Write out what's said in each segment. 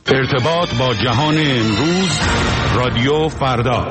ارتباط با جهان امروز، رادیو فردا.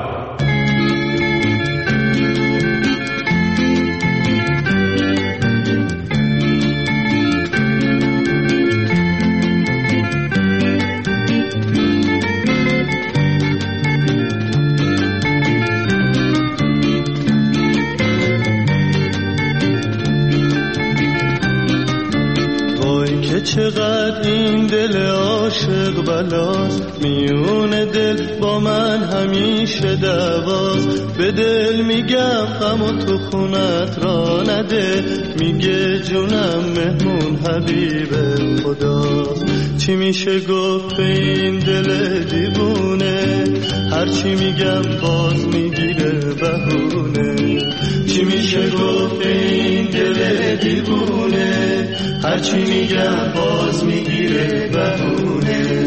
چقدر این دل عاشق بلاست، میون دل با من همیشه دعواست. به دل میگم غم و تو خونت را نده، میگه جونم مهمون حبیب خداست. چی میشه گفت به این دل دیوونه، هرچی میگم باز میگیره بهونه. چی میشه گفت به این دل دیوونه، هرچی میگم باز میگیره بهونه.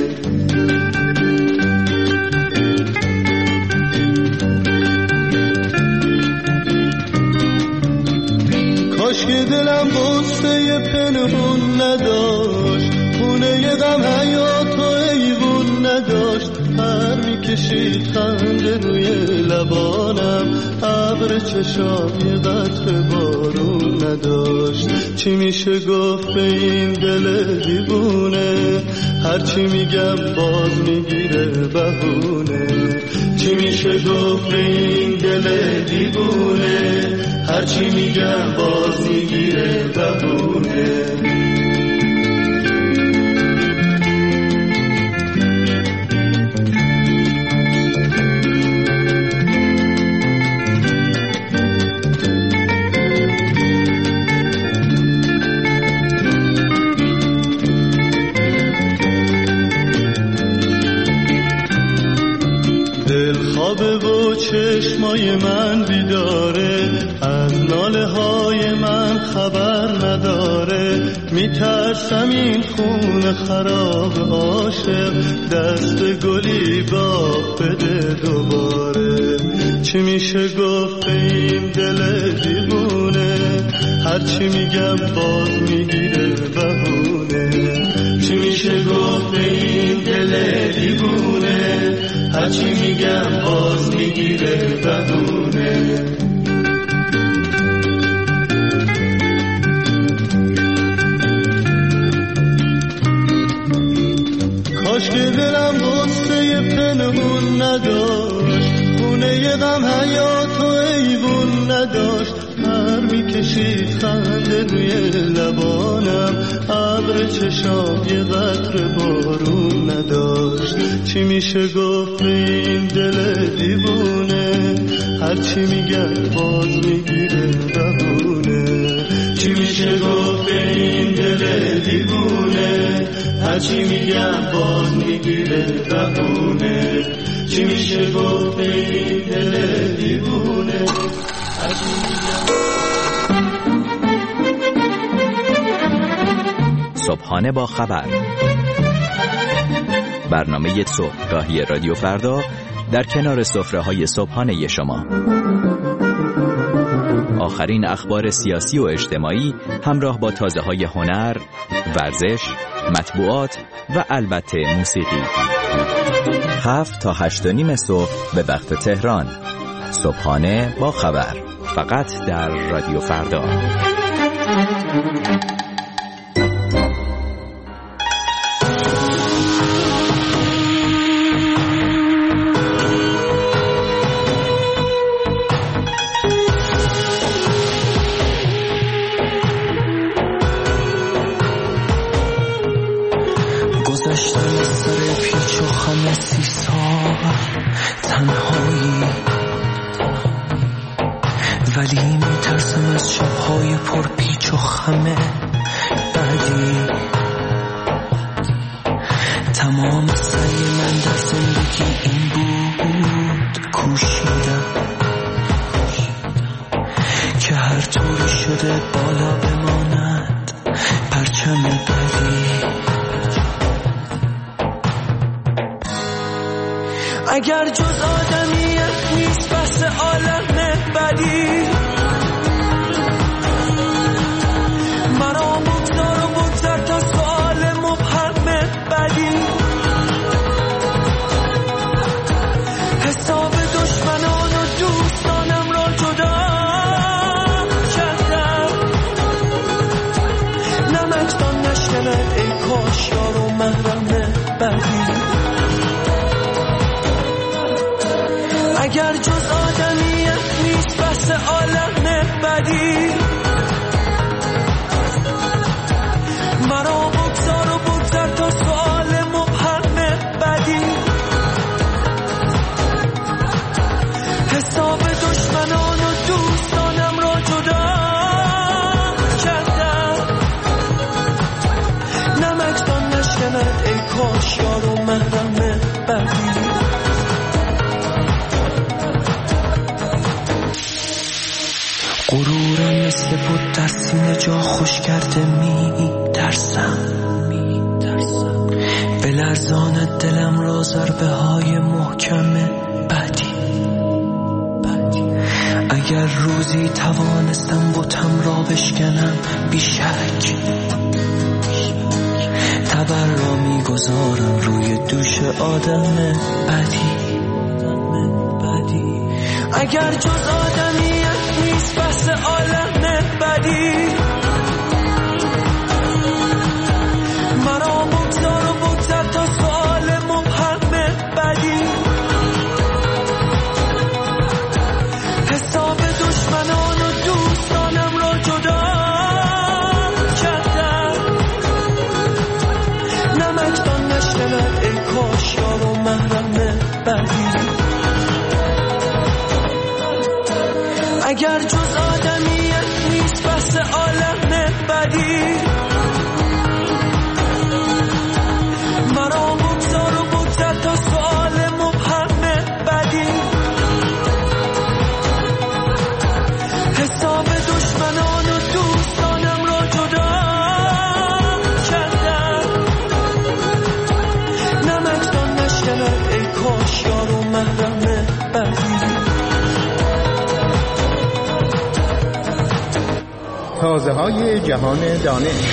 کاش که دلم غصه پنهون نداشت، خونه غم حیات و ایوون نداشت. پر میکشید خنده روی لبانم، ابر چشام یه قطره بارون نداشت. چی میشه گفت به این دل دیوونه، هرچی میگم باز میگیره بهونه. چی میشه گفت به این دل دیوونه، هرچی میگم باز میگیره بهونه. چشمای من بیداره، از ناله های من خبر نداره. میترسم این خون خراب عاشق، دست گلی باغ بده دوباره. چی میشه گفت به این دل دیوونه، هرچی میگم باز میگیره بهونه. چی میشه گفت به این دل دیوونه، هرچی میگم باز میگیره بهونه. کاش که دلم غصه پنهون نداشت، خونه غم حیات و ایوون نداشت. پر میکشید خنده روی لبانم، ابر چشام یه قطره بارون نداشت. چی میشه گفت به این دل دیوونه، هرچی میگم باز میگیره بهونه. چی میشه گفت به این دل دیوونه، هرچی میگم باز میگیره بهونه. چی میشه گفت به این دل دیوونه، هرچی میگم. صبحانه با خبر، برنامه صبحگاهی رادیو فردا در کنار سفره‌های صبحانه شما. آخرین اخبار سیاسی و اجتماعی همراه با تازه‌های هنر، ورزش، مطبوعات و البته موسیقی. 7 تا 8:30 صبح به وقت تهران. صبحانه با خبر، فقط در رادیو فردا. ولی میترسم از شبهای پر پیچ و خمه بعدی. تمام سعی من در زندگی این بود، کوشیدم که هر طوری شده بالا بماند پرچم بدی. اگر جز آدمیت نیست بس عالم بدی، مرا بگذار و بگذر تا سؤال مبهم بدی. عالم بدی. مرا بگذار و بگذر تا سوال مبهم بدی. حساب دشمنان و دوستانم را جدا کردم. نمکدان نشکند ای کاش یار و محرم بدی. غرورم مثل بود در سینه جا خوش کرده می ترسم. به لرزان دلم را ضربه های محکم بدی. اگر روزی توانستم بتم را بشکنم بیشک تبر را میگذارم روی دوش آدم بدی. اگر جز آدمیت نیست بس عالم بدی. مرا بگذار و بگذر تا سوال مبهم بدی. حساب دشمنان و دوستانم را جدا کردم. نمکدان نشکند ای کاش یار و محرم بدی. اگر جز آدمیت نیست بس عالم بدی. مرا بگذار و بگذر تا سوال مبهم بدی. حساب دشمنان و دوستانم را جدا کردم. نمکدان نشکند ای کاش یار و محرم بدی. تازه های جهان دانش.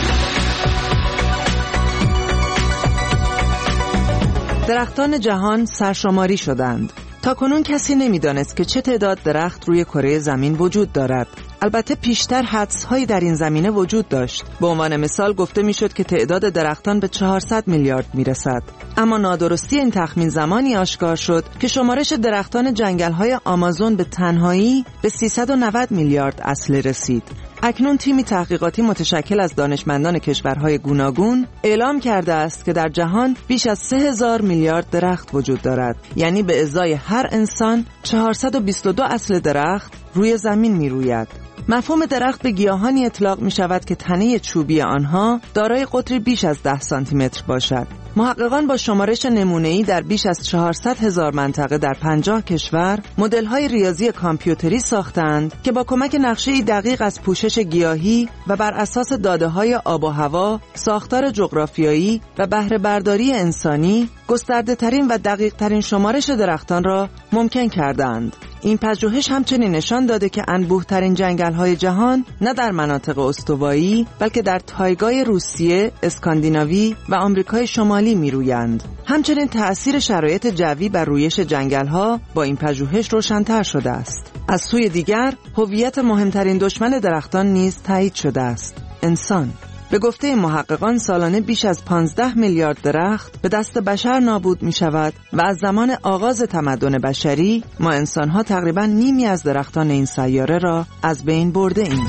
درختان جهان سرشماری شدند. تاکنون کسی نمیدانست که چه تعداد درخت روی کره زمین وجود دارد. البته پیشتر حدس‌هایی در این زمینه وجود داشت. به عنوان مثال گفته میشد که تعداد درختان به 400 میلیارد میرسد. اما نادرستی این تخمین زمانی آشکار شد که شمارش درختان جنگل‌های آمازون به تنهایی به 390 میلیارد اصله رسید. اکنون تیمی تحقیقاتی متشکل از دانشمندان کشورهای گوناگون اعلام کرده است که در جهان بیش از 3000 میلیارد درخت وجود دارد. یعنی به ازای هر انسان 422 اصل درخت روی زمین می روید. مفهوم درخت به گیاهانی اطلاق می شود که تنه چوبی آنها دارای قطری بیش از 10 سانتی متر باشد. محققان با شمارش نمونه‌ای در بیش از 400,000 منطقه در 50 کشور مدل‌های ریاضی کامپیوتری ساختند که با کمک نقشه‌ای دقیق از پوشش گیاهی و بر اساس داده‌های آب و هوا، ساختار جغرافیایی و بهره برداری انسانی گسترده‌ترین و دقیق‌ترین شمارش درختان را ممکن کردند. این پژوهش همچنین نشان داده که انبوه‌ترین جنگل‌های جهان نه در مناطق استوایی بلکه در تایگای روسیه، اسکاندیناوی و آمریکای شمالی می‌رویند. همچنین تأثیر شرایط جوی بر رویش جنگل‌ها با این پژوهش روشن‌تر شده است. از سوی دیگر، هویت مهمترین دشمن درختان نیز تایید شده است: انسان. به گفته محققان سالانه بیش از 15 میلیارد درخت به دست بشر نابود می شود و از زمان آغاز تمدن بشری ما انسان‌ها تقریباً نیمی از درختان این سیاره را از بین برده ایم.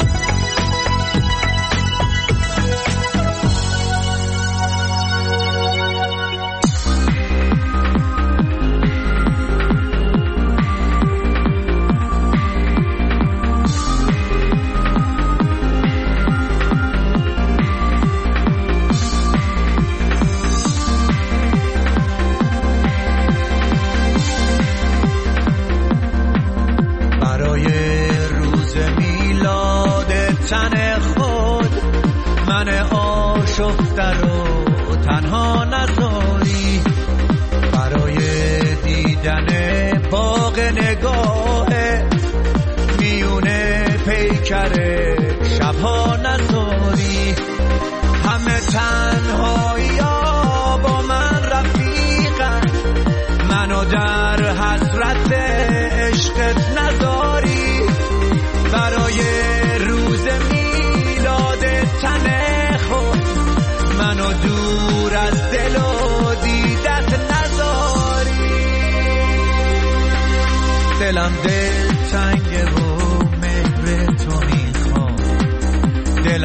آشفته رو تنها نذاری، برای دیدن باغ نگاه میونه پیکر شبها نذاری. همه تنهایی ها با من رفیقن، منو در حسرت عشقت نذاری. برای روز میلاد تن خود منو دور از دل و دیدت نذاری. دلم دل تنگه و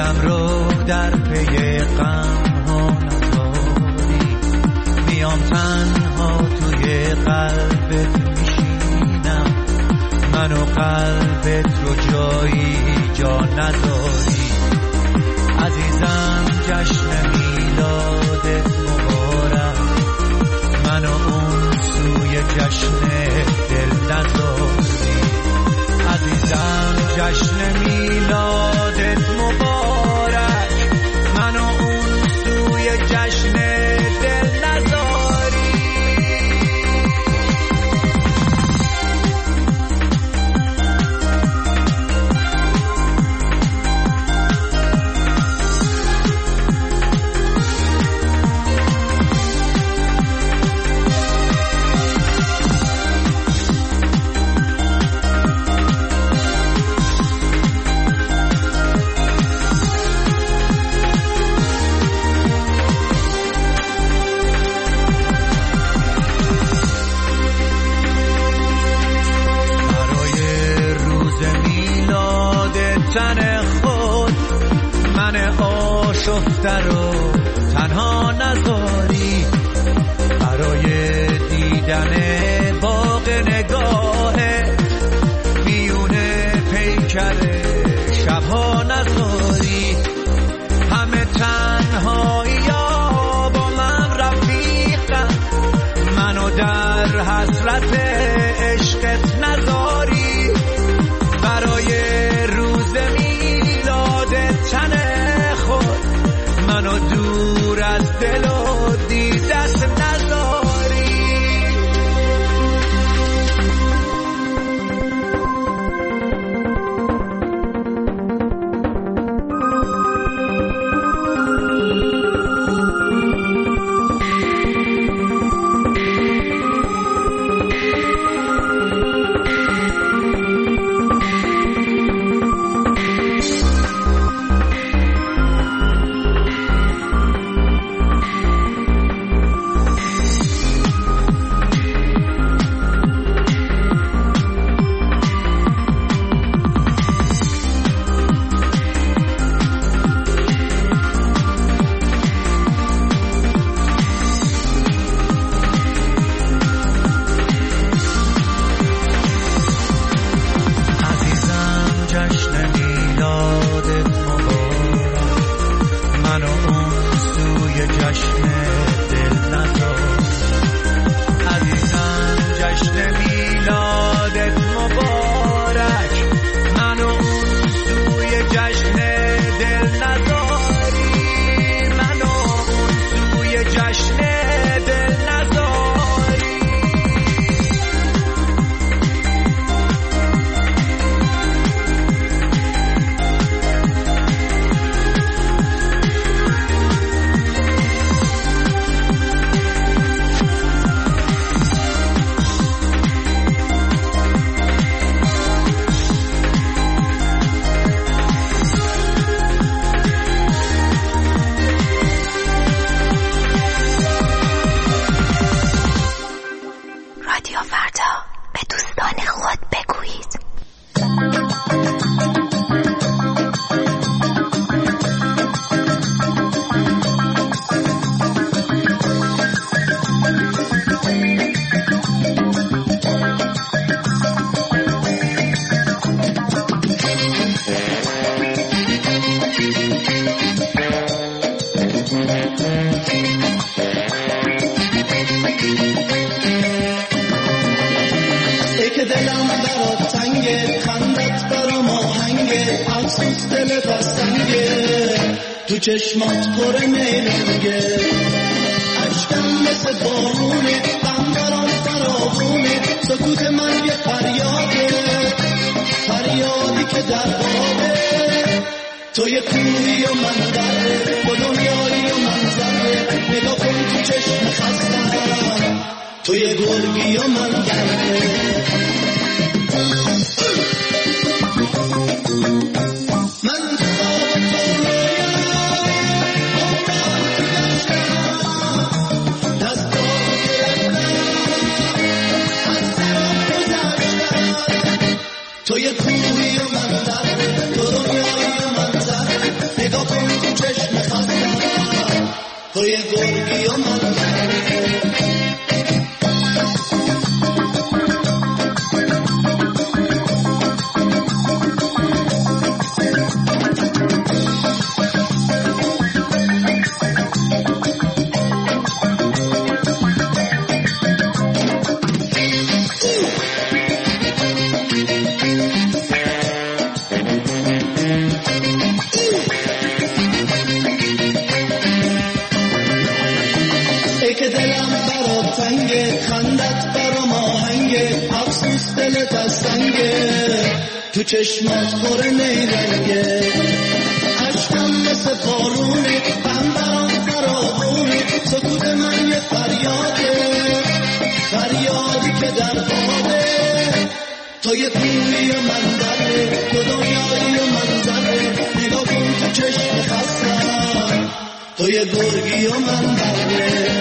دلم رو در پی غم ها نذاری، میام تنها توی قلبت میشینم، منو قلبت رو جایی جا نذاری. عزیزم جشن میلادت مبارک، منو اون سوی جشن دل نذاری. عزیزم جشن میلادت مبارک، منو اون سوی جشن دل نذاری. تن خود من آشفته رو تنها نذاری، برای دیدن باغ نگاهت میونه پیکر شبها نذاری. همه تنهایی ها با من رفیقن، منو در حسرت عشقت نذاری. برای تن خود منو دور از دل و دیدت نذاری. تو چشمات پر میلنگه، عشقم مثل بارونه، غم برام فراوونه، سکوت من یه فریاده، فریادی که در بابه. تو یه کوهی و من دره، با دنیایی و منظره، نگاه کن تو چشم خستم، تو یه گرگی و من دره. تو یه کوهی و من دره، تو دنیایی و منظره، نگاه گرگی و منظره تو چشمات پر نیرنگه عشقم مثل بارونه غم برام فراغونه سکوت من یه فریادی که در باده تو یه کوری و منظره تو دنیایی و منظره نگاه کن تو چشم خستم تو یه گرگی و منظره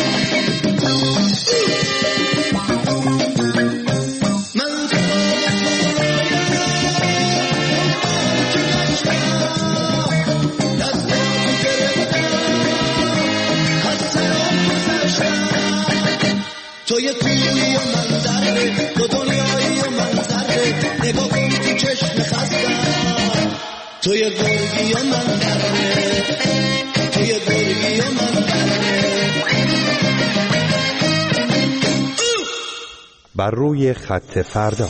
تو یه کوری و منظره تو دنیایی و منظره نگاه کن تو چشم خستم تو یه گرگی و منظره تو یه گرگی و منظره. بر روی خط فردا.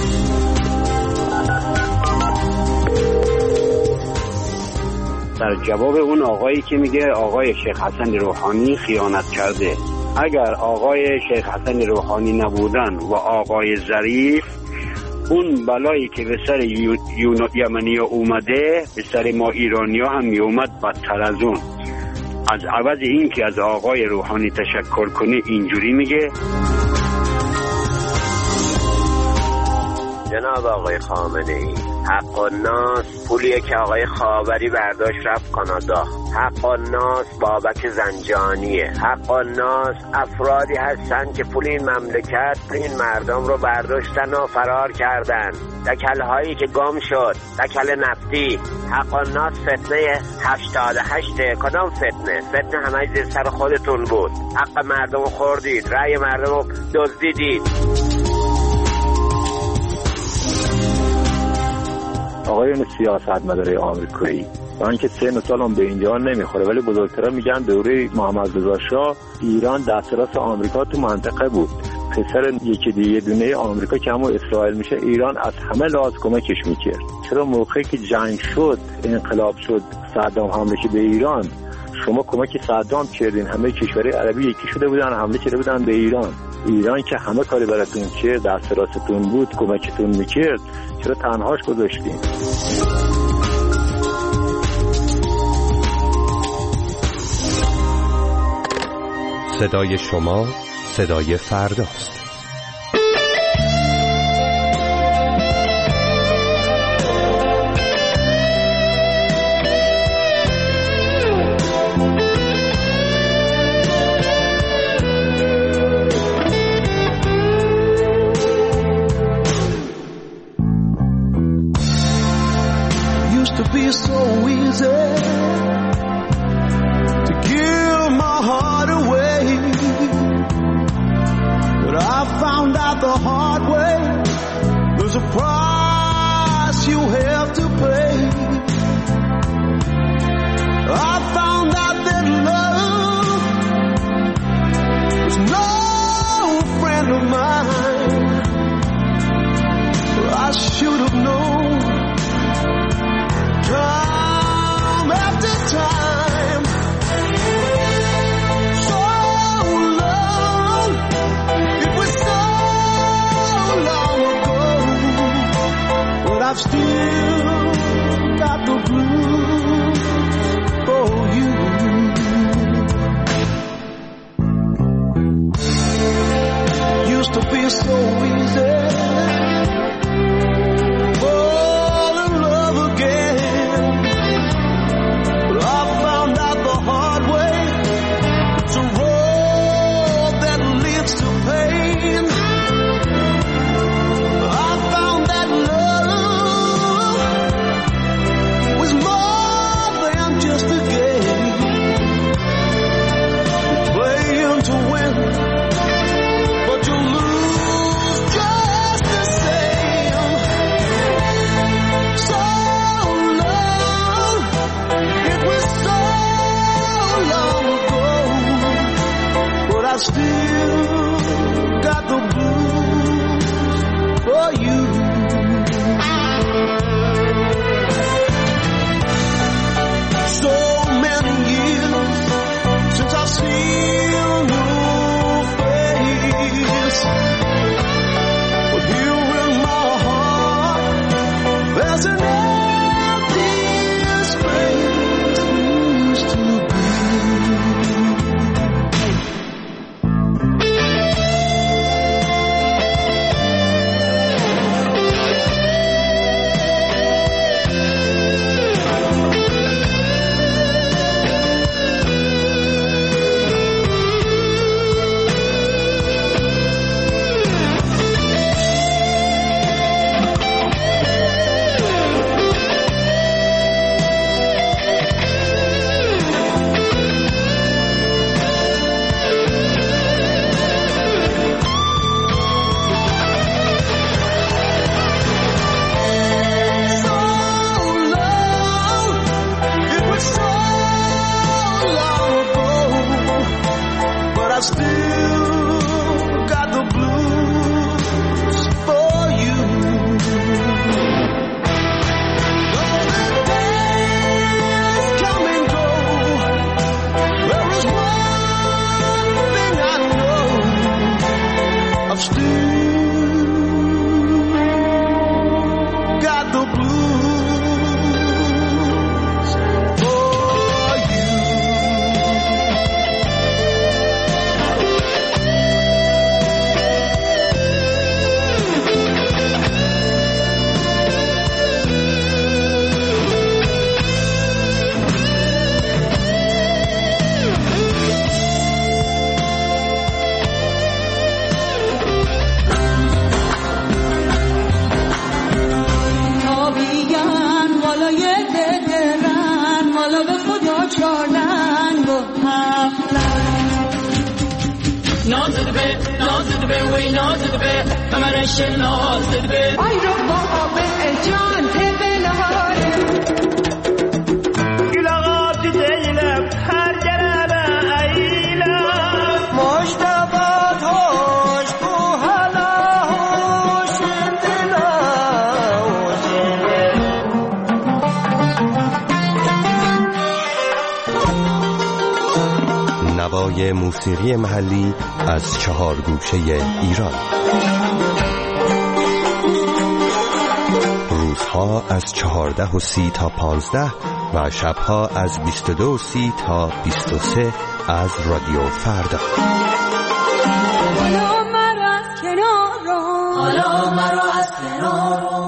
در جواب اون آقایی که میگه آقای شیخ حسن روحانی خیانت کرده، اگر آقای شیخ حسن روحانی نبودن و آقای ظریف، اون بلایی که به سر یمنی اومده به سر ما ایرانی ها هم میومد بدتر از اون. از عوض این که از آقای روحانی تشکر کنه اینجوری میگه. جناب آقای خامنه ای، حق الناس پولیه که آقای خاوری برداشت رفت کانادا. حق الناس بابک زنجانیه. حق الناس افرادی هستن که پول این مملکت این مردم رو برداشتن و فرار کردن. دکل هایی که گم شد، دکل نفتی. حق الناس فتنه 88. کدام فتنه؟ فتنه همه زیر سر خودتون بود. حق مردم رو خوردید، رأی مردم رو دزدیدید. آقایون سیاستمدارای آمریکایی، من که سن و سالم به اینجا نمیخوره ولی بزرگترها میگن دوره محمد رضا شاه ایران دست راست آمریکا تو منطقه بود. پسر یکی دیگه دونه آمریکا که همون اسرائیل میشه، ایران از همه لحاظ کمکش میکرد. چرا موقعی که جنگ شد، انقلاب شد، صدام حمله به ایران، شما کمک صدام کردین؟ همه کشورهای عربی یکی شده بودن، حمله کرده بودن به ایران. ایران که همه کاری براتون کرد، دست راستتون بود، کمکتون میکرد، چرا تنهاش گذاشتین؟ صدای شما صدای فرداست. I've still got the blues for you. Used to be so easy, fall in love again, but I found out the hard way. It's a road that leads to pain. I found that love was more than just a game. still got the blues for you. So many years since I've seen your face, but here in my heart there's an empty space used to be. نوای موسیقی محلی از 4 گوشه ایران. روزها از 14:30 تا 15 و شبها از 22:30 تا 23 از رادیو فردا. حالا مرا از کنار رو، حالا مرا از کنار رو.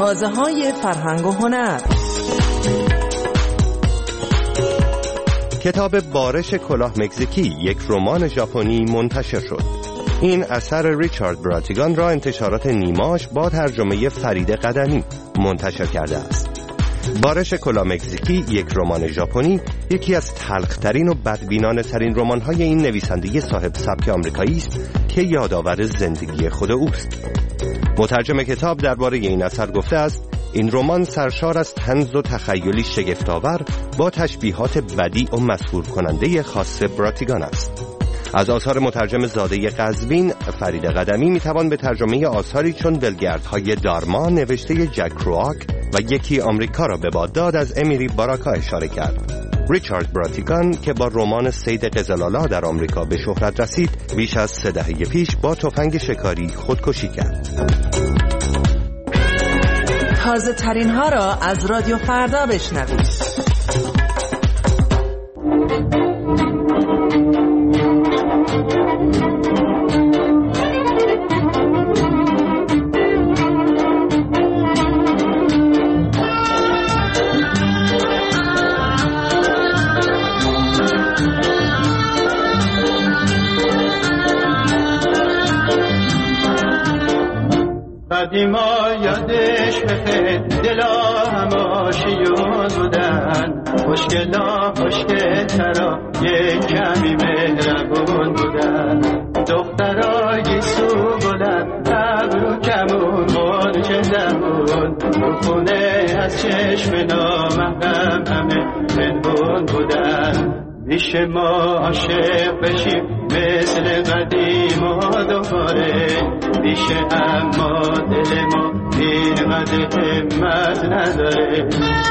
تازه‌های فرهنگ و هنر. کتاب بارش کلاه مکزیکی، یک رمان ژاپنی منتشر شد. این اثر ریچارد براتیگان را انتشارات نیماش با ترجمه فرید قدمی منتشر کرده است. بارش کلاه مکزیکی، یک رمان ژاپنی، یکی از تلخ‌ترین و بدبینانه ترین رمان‌های این نویسنده صاحب سبک آمریکایی است که یادآور زندگی خود اوست. مترجم کتاب درباره این اثر گفته است: این رمان سرشار از طنز و تخیلی شگفت‌آور با تشبیهات بدیع و مسحور کننده خاص براتیگان است. از آثار مترجم زاده قزوین فرید قدمی میتوان به ترجمه آثاری چون دلگردهای دارما نوشته جک کروآک و یکی آمریکا را به باد داد از امیلی باراکا اشاره کرد. ریچارد براتیگان که با رمان صید قزلالا در آمریکا به شهرت رسید، بیش از 3 دهه پیش با تفنگ شکاری خودکشی کرد. تازه ترین ها را از رادیو فردا بشنوید. قدیما یادش بخیر دلا هماشیون بودن، خوشگلا خوشگلترا یک کمی مهربون بودن، دخترای سو بودن ابرو کمون غنچه زبون، رو خونه از چشم نامحرم همه پنهون بودن. میشه ما عاشق بشیم مثل قدیما دوباره، میشه اما دل ما اینقدر همت نداره.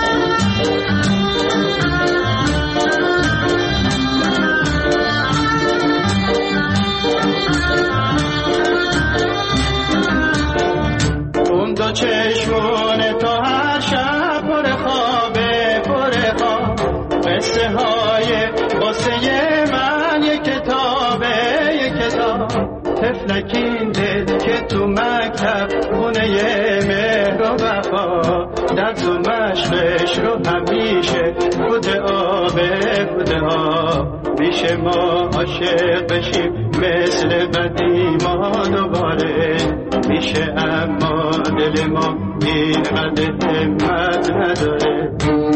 اون دو چشمونه تا هر شب پر خوابه پر خواب، قصه های قصه من یک کتابه یک کتاب، تفلکین دل که تو مکتب خونه مهر و وفا، درس و مشقش رو همیشه بوده آبه بوده ها. میشه ما عاشق بشیم مثل قدیما دوباره، میشه اما دل ما اینقدر همت نداره.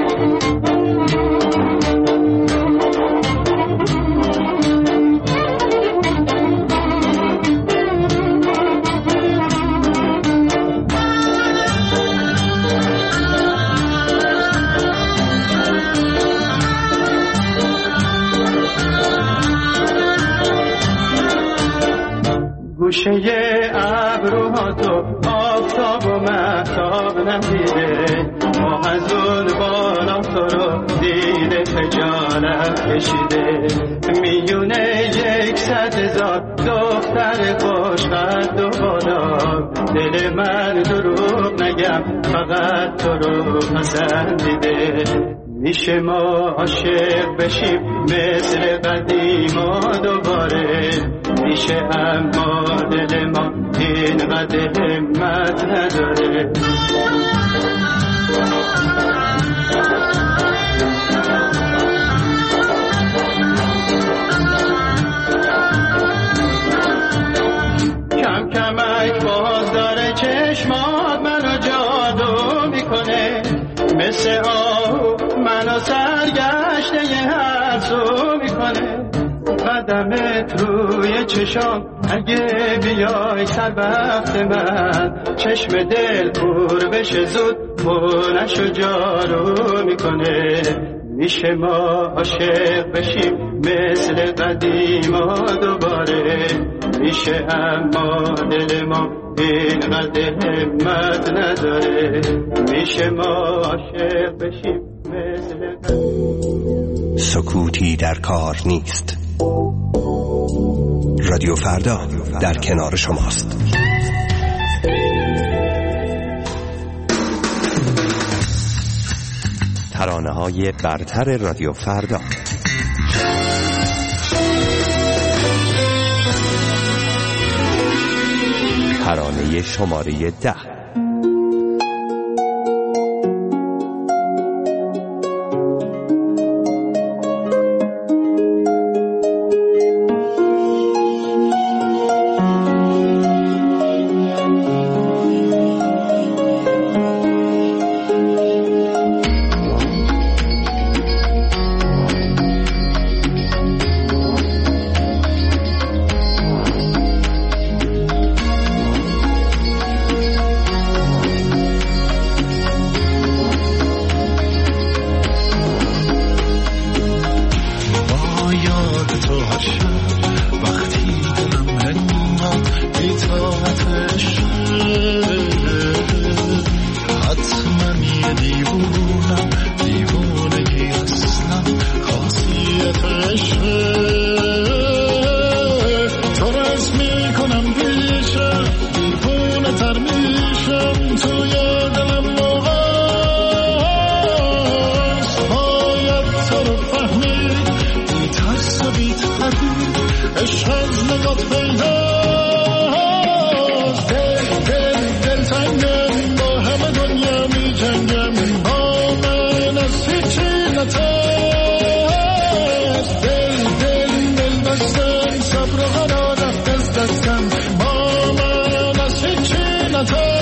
گوشه ابروها تو آفتاب و مهتاب ندیده، ما از اون بالا تو رو دیده خجالت کشیده. میونه 100,000 دختر خوشقد و بالا، دل من دروغ نگم فقط تو رو پسندیده. میشه ما عاشق بشیم مثل قدیما دوباره، میشه اما دل ما اینقدر همت نداره. کم کمک باز داره چشمات منو جادو میکنه، مثل آهو منو سرگشته هر سو میکنه. قدمت روی چشام اگه بیای سر وقت من، چشم دل پر بشه زود خونش رو جارو میکنه. میشه ما عاشق بشیم مثل قدیما دوباره، میشه اما دل ما اینقدر همت نداره. میشه ما عاشق بشیم مثل سکوتی در کار نیست. رادیو فردا در کنار شماست. ترانه‌های برتر رادیو فردا. ترانه شماره 10. من یه دیوونم، دیوونگی اصلا خاصیت عشقه. تو رس میکنم پیشم، دیوونه تر میشم توی دلم موقعست. باید تو رو فهمید، بی ترس و بی تردید عشق از نگات پیداست. دل تنگم، با همه دنیا می جنگم، با من از هیچی نترس. دل بستم، صبر و قرار رفت از دستم، با من از هیچی نترس.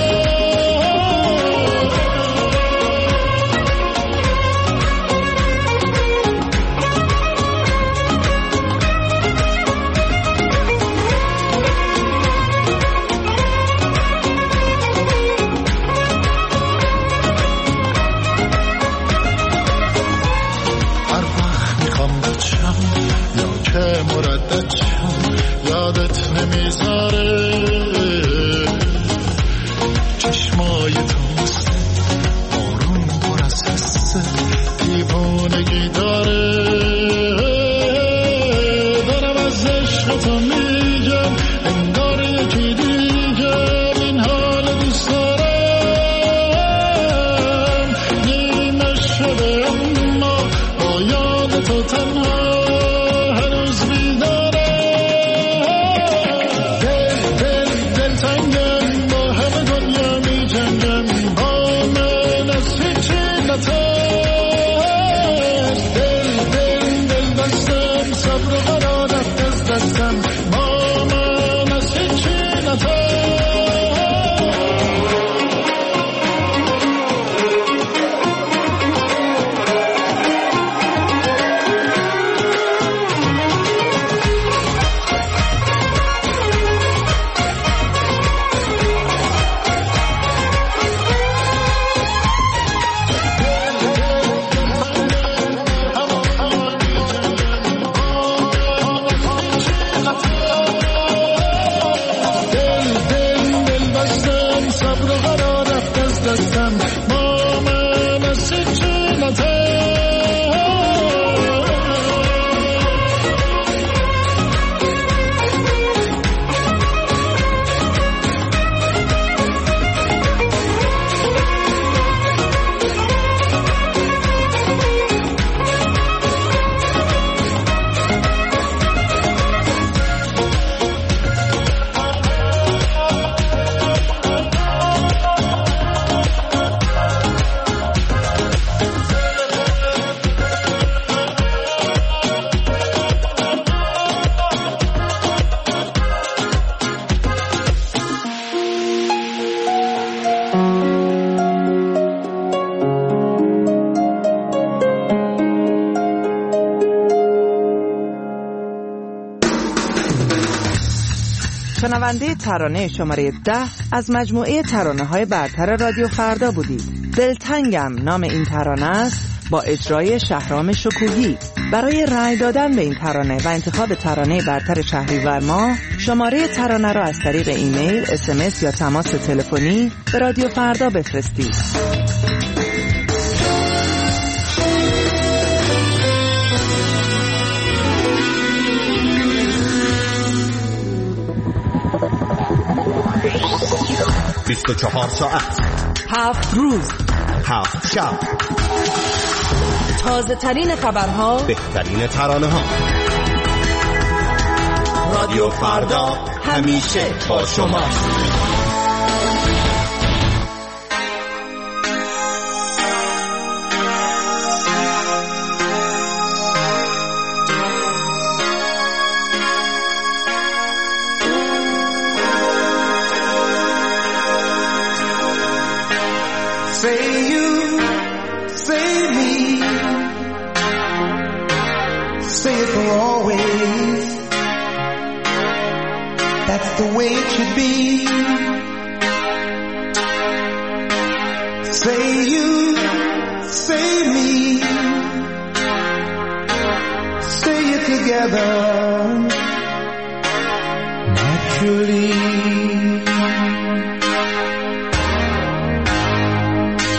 مردد شم یادت نمیذاره، چشمای تو مثل بارون پر از حسه، دیوانگی داره. دارم از عشق تو میگم، انگار یکی دیگم این حال دوست دارم. نیمه شده اما با یاد تو تنها شنونده ترانه شماره 10 از مجموعه ترانه‌های برتر رادیو فردا بودید. دلتنگم نام این ترانه است، با اجرای شهرام شکوهی. برای رأی دادن به این ترانه و انتخاب ترانه برتر شهریور ماه، شماره ترانه را از طریق ایمیل، SMS یا تماس تلفنی به رادیو فردا بفرستید. بیست و 24 ساعت 7 روز 7 شب، تازه ترین خبرها، بهترین ترانه ها. رادیو فردا همیشه با شما. Say you, say me, say it for always. That's the way it should be. Say you, say me, say it together naturally.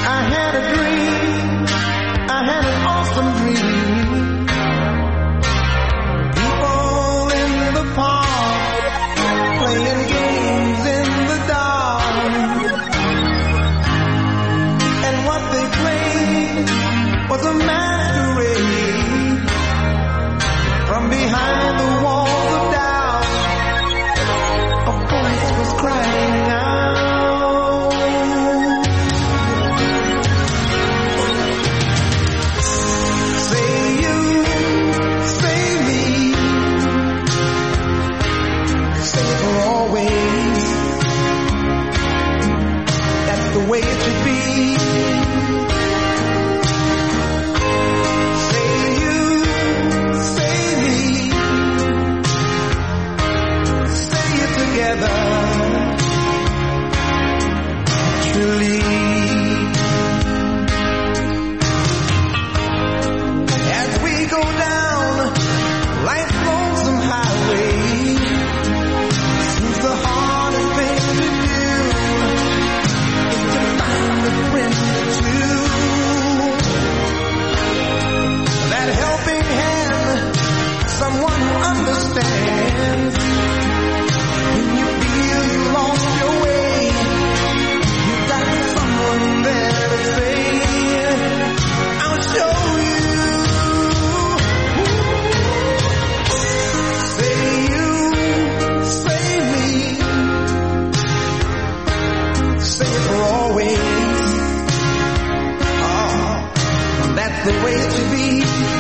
the way to be.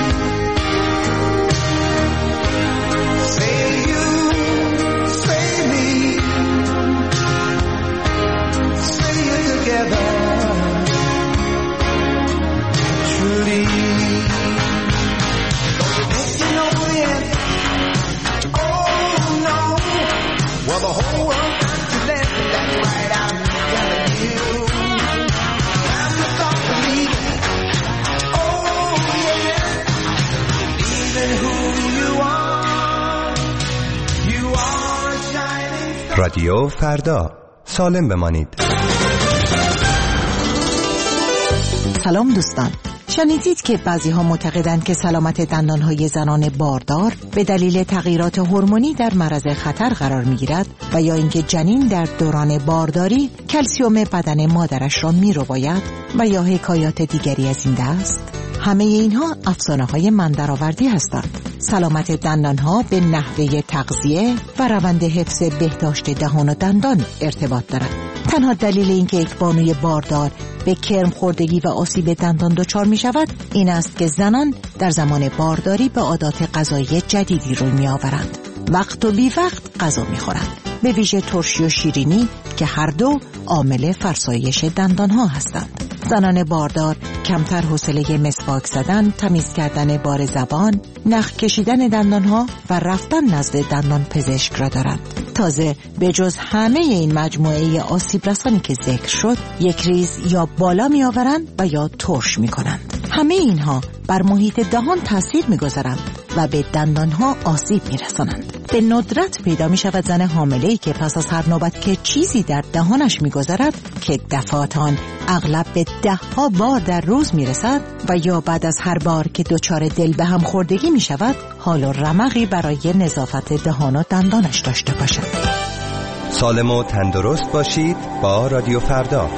Say you, say me, say it together. Truly, getting over it. Oh no, well the whole world got to let that right. I'm telling you, I'm the thought of leaving. Oh yeah, even who you are shining. رادیو فردا، سالم بمانید. سلام دوستان. شنیدید که بعضی ها معتقدند که سلامت دندانهای زنان باردار به دلیل تغییرات هورمونی در معرض خطر قرار میگیرد و یا اینکه جنین در دوران بارداری کلسیوم بدن مادرش را میرباید و یا حکایات دیگری از این دست. همه اینها افسانه‌های مندرآوردی هستند. سلامت دندانها به نحوه تغذیه و روند حفظ بهداشت دهان و دندان ارتباط دارد. تنها دلیل اینکه یک بانوی باردار به کرم خوردگی و آسیب دندان دچار می شود این است که زنان در زمان بارداری به عادات غذایی جدیدی روی می آورند. وقت و بی وقت غذا می خورند، به ویژه ترشی و شیرینی که هر دو عامل فرسایش دندانها هستند. زنان باردار کمتر حوصله مسواک زدن، تمیز کردن بار زبان، نخ کشیدن دندانها و رفتن نزد دندان پزشک را دارند. تازه به جز همه این مجموعه آسیب رسانی که ذکر شد، یک ریز یا بالا می آورند و یا ترش می کنند. همه اینها بر محیط دهان تاثیر می گذارند و به دندانها آسیب می رسانند. به ندرت پیدا می شود زن حامله‌ای که پس از هر نوبت که چیزی در دهانش می گذرد که دفعاتان اغلب به 10 بار در روز می رسد و یا بعد از هر بار که دچار دل به هم خوردگی می شود حال و رمقی برای نظافت دهان و دندانش داشته باشد. سالم و تندرست باشید با رادیو فردا.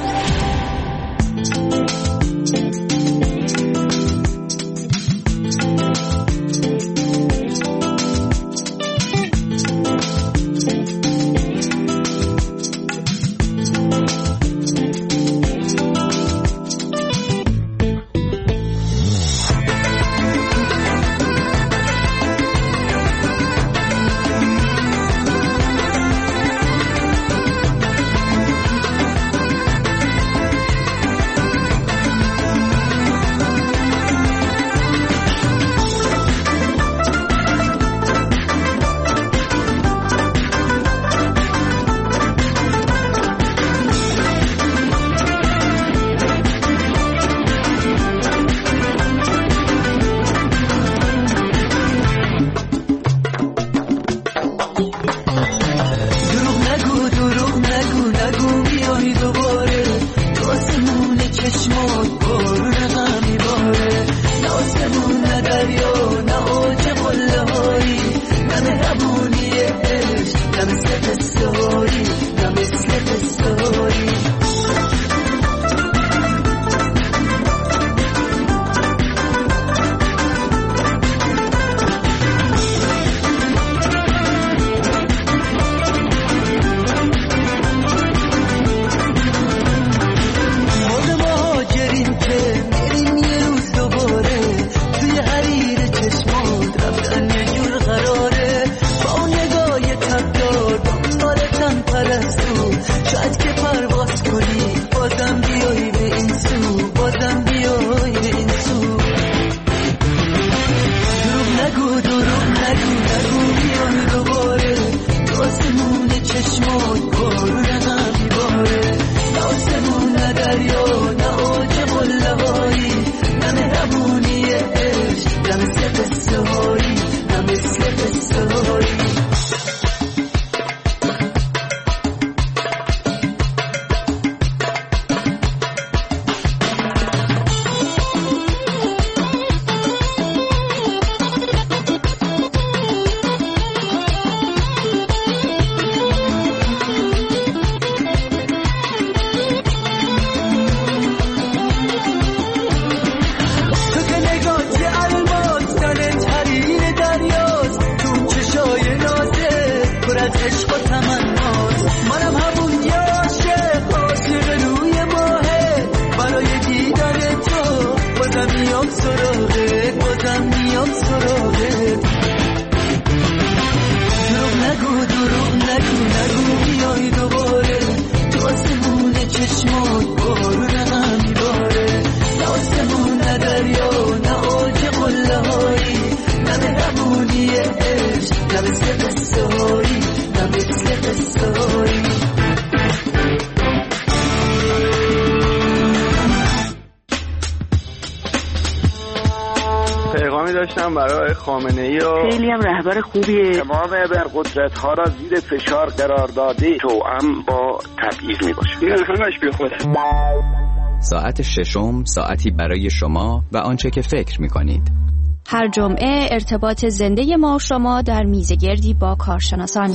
بازم میام سراغت، بازم میام سراغت. دروغ نگو بیای دوباره، تو آسمون چشمات بارون رقم میباره. نه آسمون نه دریا نه آج قله هایی، نه مهربونی عشق، نه مثل قصه هایی، نه مثل قصه هایی. پیغامی داشتم برای خامنه‌ای و خیلی هم رهبر خوبیه. تمام ابرقدرت‌ها را زیر فشار قرار داده، توأم با تبعیض میباشه. این همش بی خوده. ساعت ششم ساعتی برای شما و آنچه که فکر می‌کنید. هر جمعه ارتباط زنده ما و شما در میزگردی با کارشناسان.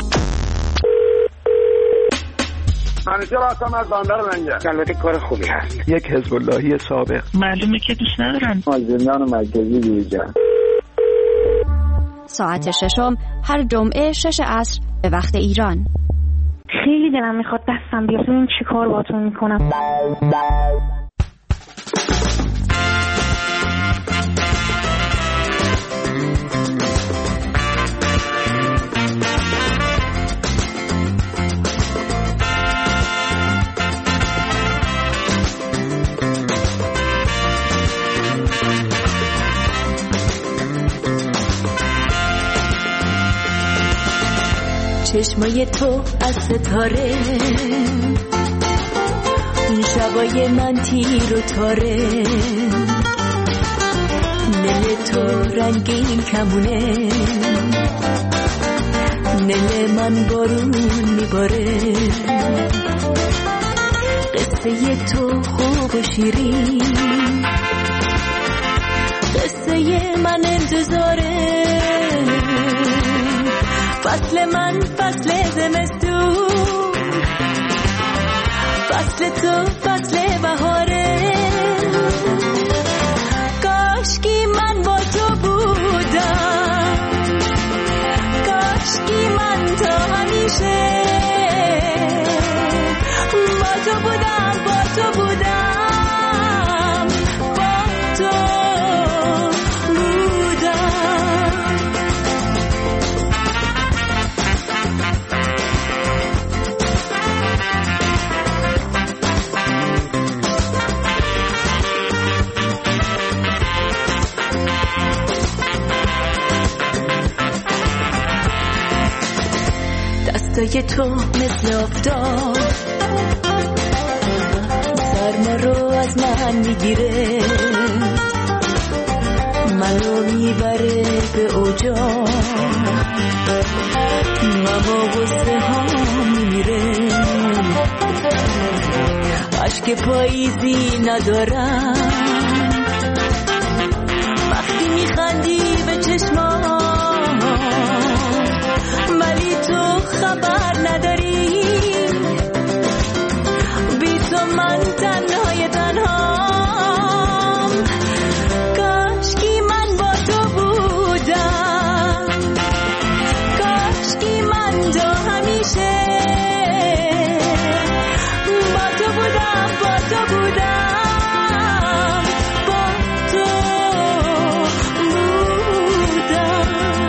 همیشه راستم از بندر منجه. البته کار خوبی هست. یک حزب اللهی سابق. معلومه که دوست ندارن. زندان مرکزی بیرجان. ساعت ششم هر جمعه 6 عصر به وقت ایران. خیلی دلم میخواد دستم بیاد، این چی کار باتون میکنم. چشمای تو از ستاره، اون شبای من تیر و تاره، نل تو رنگین کمونه، نل من بارون میباره. قصه تو خوب و شیرین، قصه من انتظاره. فصل من فصل زمستون، فصل تو فصل بهاره. کاشکی من با تو بودم، کاشکی من تا همیشه با تو بودم، با تو بودم، با تو دستای تو مثل آفتاب، سرما رو از من میگیره، منو میبره به اوجا، اما غصه ها میمیره. عشق پاییزی ندارم وقتی میخندی به چشمام، ولی تو خبر نداری، بی تو من تنهای تنهام. کاشکی من با تو بودم، کاشکی من تو همیشه با تو بودم، با تو بودم، با تو بودم.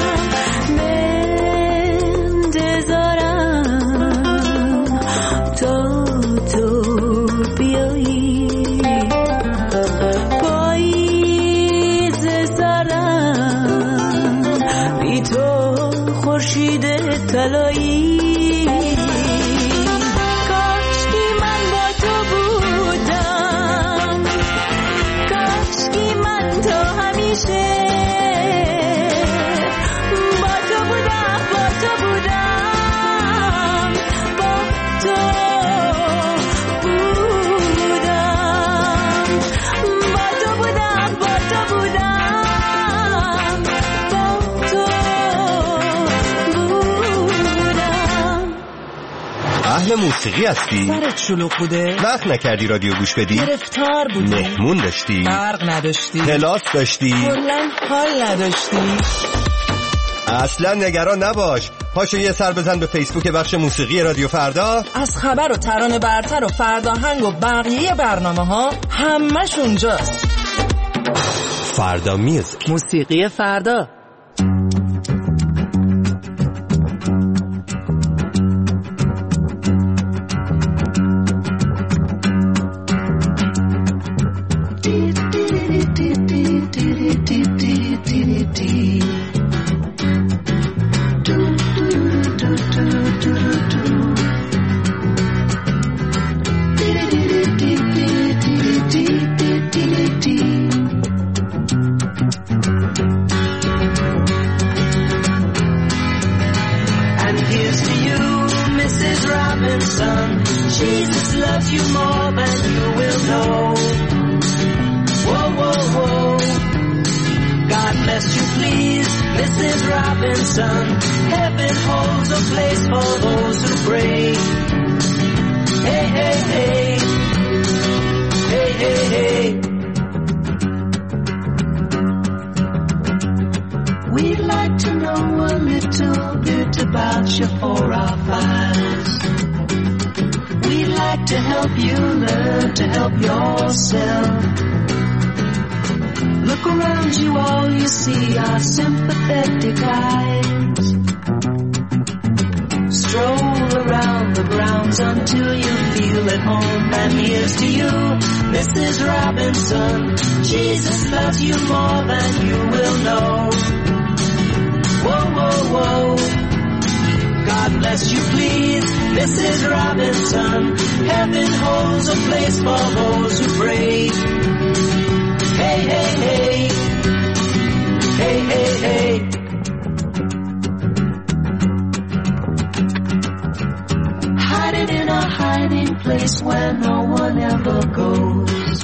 طلایی کاشکی من با تو بودم، کاشکی من تو همیشه با تو بودم، با تو بودم، با تو بودم، با تو بودم، با تو بودم، با تو. اهل موسیقی هستی؟ سرت شلوغ بوده؟ وقت نکردی رادیو گوش بدی؟ گرفتار بودی؟ مهمون داشتی؟ برق نداشتی؟ کلاس داشتی؟ کلاً حال نداشتی؟ اصلا نگران نباش، پاشو یه سر بزن به فیسبوک بخش موسیقی رادیو فردا. از خبر و ترانه برتر و فرداهنگ و بقیه برنامه ها همش اونجاست. فردا میوزیک، موسیقی فردا. Jesus loves you more than you will know. Whoa, whoa, whoa. God bless you, please, Mrs. Robinson. Heaven holds a place for those who pray. Hey, hey, hey. Hey, hey, hey. We'd like to know a little bit about you for our files. We'd like to help you learn to help yourself. Look around you, all you see are sympathetic eyes. Stroll around the grounds until you feel at home. And here's to you, Mrs. Robinson. Jesus loves you more than you will know. Whoa, whoa, whoa. God bless you, please, Mrs. Robinson. Heaven holds a place for those who pray. Hey, hey, hey. Hey, hey, hey. Hide it in a hiding place where no one ever goes.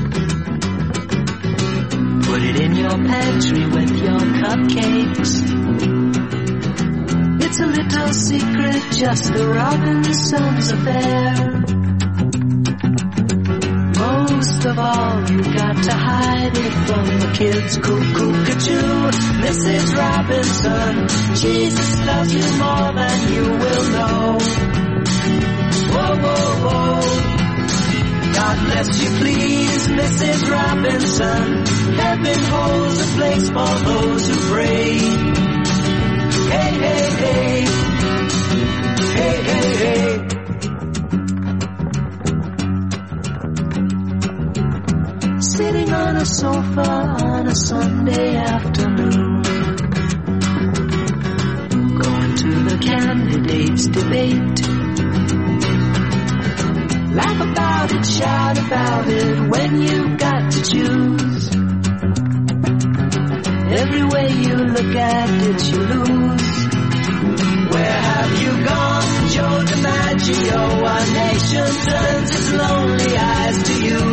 Put it in your pantry with your cupcakes. It's a little secret, just the Robinsons' affair. Most of all, you got to hide it from the kids. Cuckoo-ca-choo, Mrs. Robinson. Jesus loves you more than you will know. Whoa, whoa, whoa. God bless you, please, Mrs. Robinson. Heaven holds a place for those who pray. Hey, hey, hey. Hey, hey, hey. Sitting on a sofa on a Sunday afternoon, going to the candidates' debate. Laugh about it, shout about it when you've got to choose. Every way you look at it, you lose. Where have you gone, Joe DiMaggio? Our nation turns its lonely eyes to you.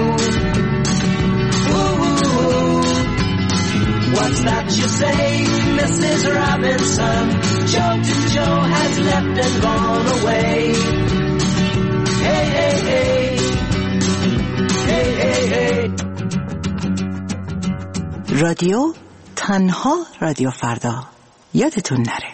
Ooh, ooh, ooh. What's that you say, Mrs. Robinson? Joe has left and gone away. Hey, hey, hey. Hey, hey, hey. رادیو تنها رادیو فردا، یادتون نره.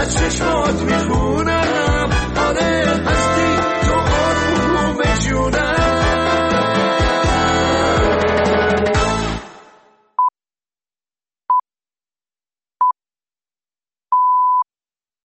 از چشمات میخونه